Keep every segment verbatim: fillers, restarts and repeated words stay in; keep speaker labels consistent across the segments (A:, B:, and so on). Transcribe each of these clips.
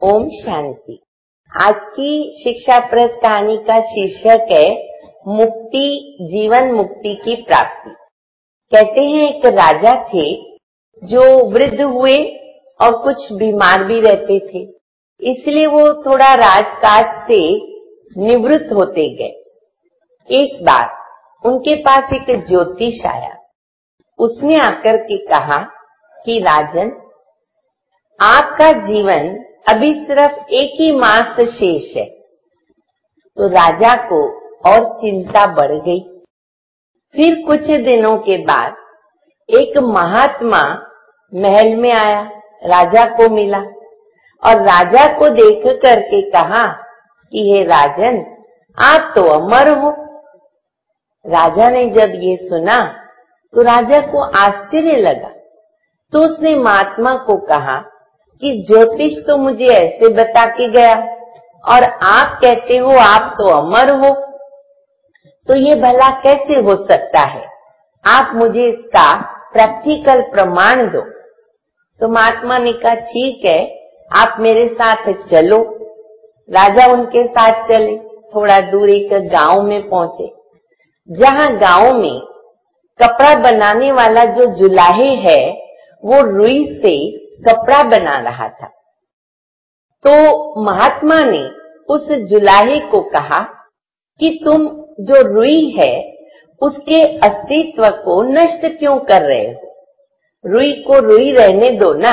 A: ओम शांति। आज की शिक्षाप्रद कहानी का शीर्षक है मुक्ति, जीवन मुक्ति की प्राप्ति। कहते हैं एक राजा थे जो वृद्ध हुए और कुछ बीमार भी रहते थे, इसलिए वो थोड़ा राजकाज से निवृत्त होते गए। एक बार उनके पास एक ज्योतिष आया। उसने आकर के कहा कि राजन, आपका जीवन अभी सिर्फ एक ही मास शेष है। तो राजा को और चिंता बढ़ गई। फिर कुछ दिनों के बाद एक महात्मा महल में आया, राजा को मिला और राजा को देख करके कहा कि हे राजन, आप तो अमर हो। राजा ने जब ये सुना तो राजा को आश्चर्य लगा। तो उसने महात्मा को कहा कि ज्योतिष तो मुझे ऐसे बता के गया और आप कहते हो आप तो अमर हो, तो ये भला कैसे हो सकता है? आप मुझे इसका प्रैक्टिकल प्रमाण दो। तो महात्मा ने कहा ठीक है, आप मेरे साथ चलो। राजा उनके साथ चले। थोड़ा दूर एक गांव में पहुंचे, जहां गांव में कपड़ा बनाने वाला जो जुलाहे है वो रुई से कपड़ा बना रहा था। तो महात्मा ने उस जुलाहे को कहा कि तुम जो रुई है उसके अस्तित्व को नष्ट क्यों कर रहे हो? रुई को रुई रहने दो ना।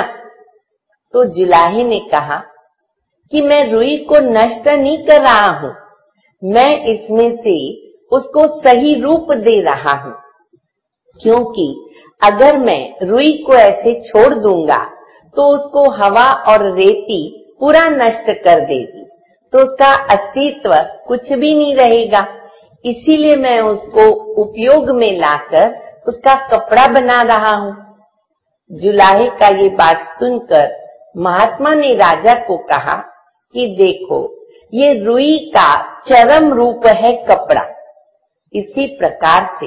A: तो जुलाहे ने कहा कि मैं रुई को नष्ट नहीं कर रहा हूं, मैं इसमें से उसको सही रूप दे रहा हूं। क्योंकि अगर मैं रुई को ऐसे छोड़ दूंगा तो उसको हवा और रेती पूरा नष्ट कर देगी, तो उसका अस्तित्व कुछ भी नहीं रहेगा। इसीलिए मैं उसको उपयोग में लाकर उसका कपड़ा बना रहा हूं। जुलाहे का ये बात सुनकर महात्मा ने राजा को कहा कि देखो, ये रुई का चरम रूप है कपड़ा। इसी प्रकार से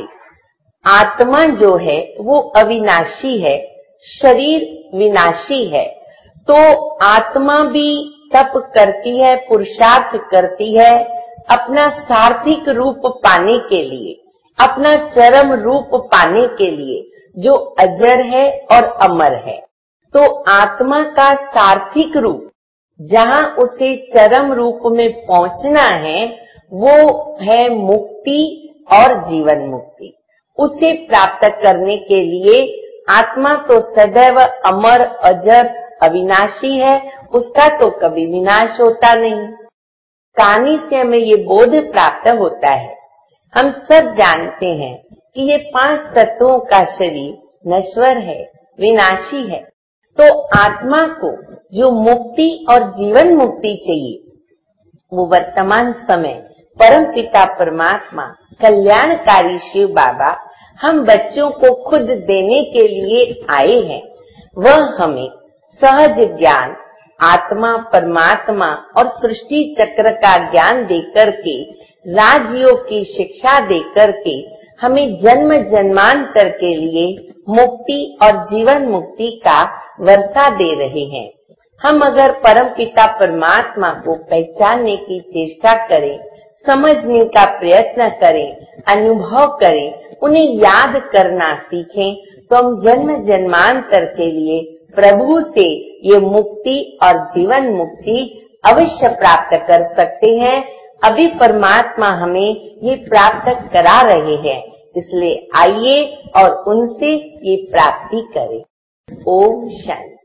A: आत्मा जो है वो अविनाशी है, शरीर विनाशी है। तो आत्मा भी तप करती है, पुरुषार्थ करती है अपना सार्थिक रूप पाने के लिए, अपना चरम रूप पाने के लिए जो अजर है और अमर है। तो आत्मा का सार्थिक रूप जहां उसे चरम रूप में पहुंचना है वो है मुक्ति और जीवन मुक्ति। उसे प्राप्त करने के लिए आत्मा तो सदैव अमर, अजर, अविनाशी है, उसका तो कभी विनाश होता नहीं। कहानी से हमें ये बोध प्राप्त होता है। हम सब जानते हैं कि ये पांच तत्वों का शरीर नश्वर है, विनाशी है। तो आत्मा को जो मुक्ति और जीवन मुक्ति चाहिए वो वर्तमान समय परमपिता परमात्मा कल्याणकारी शिव बाबा हम बच्चों को खुद देने के लिए आए हैं। वह हमें सहज ज्ञान, आत्मा, परमात्मा और सृष्टि चक्र का ज्ञान देकर के, राजयोग की शिक्षा देकर के हमें जन्म जन्मांतर के लिए मुक्ति और जीवन मुक्ति का वर्षा दे रहे हैं। हम अगर परमपिता परमात्मा को पहचानने की चेष्टा करें, समझने का प्रयत्न करें, अनुभव करें, उन्हें याद करना सीखें, तो हम जन्म जन्मांतर के लिए प्रभु से ये मुक्ति और जीवन मुक्ति अवश्य प्राप्त कर सकते हैं। अभी परमात्मा हमें ये प्राप्त करा रहे हैं, इसलिए आइए और उनसे ये प्राप्ति करें। ओम शांति।